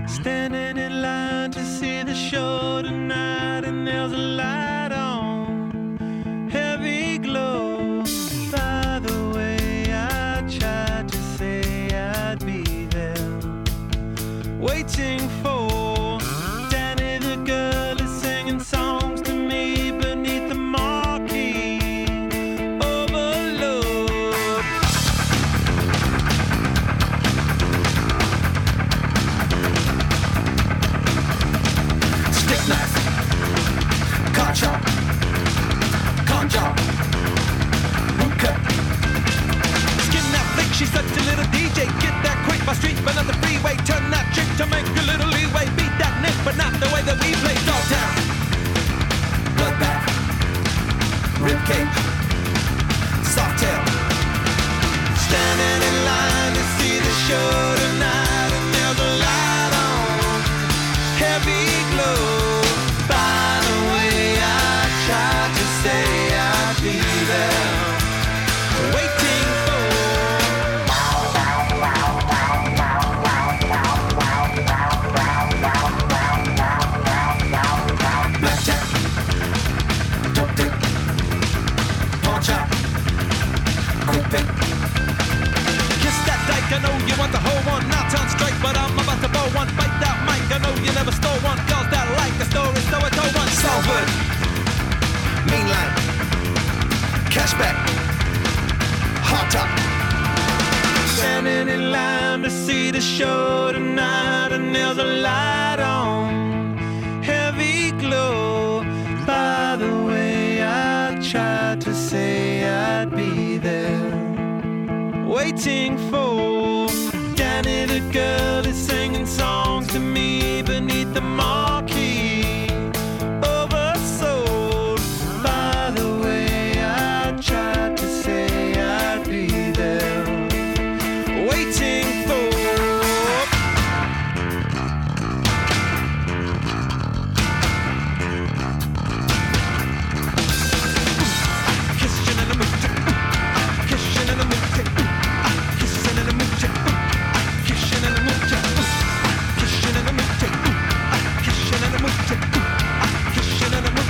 Standing in line to see the show tonight, and there's a light on, heavy glow. By the way, I tried to say I'd be there, waiting for Danny the girl is singing songs to me beneath the marquee. Overload. Stick knife, car chop, con job, root cut. Skin that flick, she's such a little DJ. Get that quick, my street, but not the freeway. Turn that trick to make a little leeway. Beat that nick, but not the way that we play. Dogtown, bloodbath, ribcage, soft tail. Standing in line to see the show tonight, and there's a light on, heavy glow. By the way, I tried to say I'd be there, waiting for blackjack, dope dick, pawn chop, quick pick. Kiss that dyke, I know you want the whole one. Not on strike, but I'm about to blow one. Bite that mic, I know you never stole one. Girls that like the story, so I told one. Salford, mean line, cashback, hot top. Standing in line to see the show tonight, and there's a light on, heavy glow. By the way, I tried to say I'd be there, waiting for Danny the girl is singing songs to me beneath the marquee. Oversold. By the way, I tried to say I'd be there, waiting for kissing in the mood, kissing in the mood, kissing in the mood, kissing in the mood, kissing in the mood, kissing in the mood, kissing in the mood.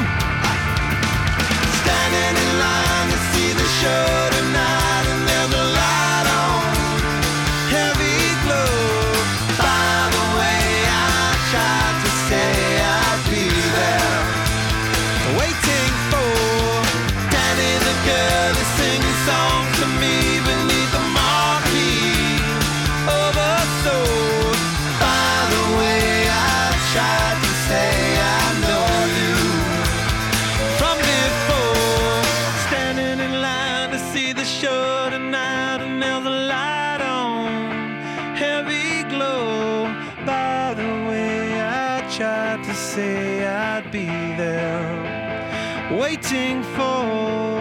Standing in line to see the show tonight, and there's a light on, heavy glow. By the way, I tried to say I'd be there, waiting for Danny the girl is singing songs to me beneath the marquee. Oversold. By the way, I tried to say I know you from before. Standing in line to see the show tonight, and there's a light on, heavy glow. By the way, I tried to say I'd be there, waiting for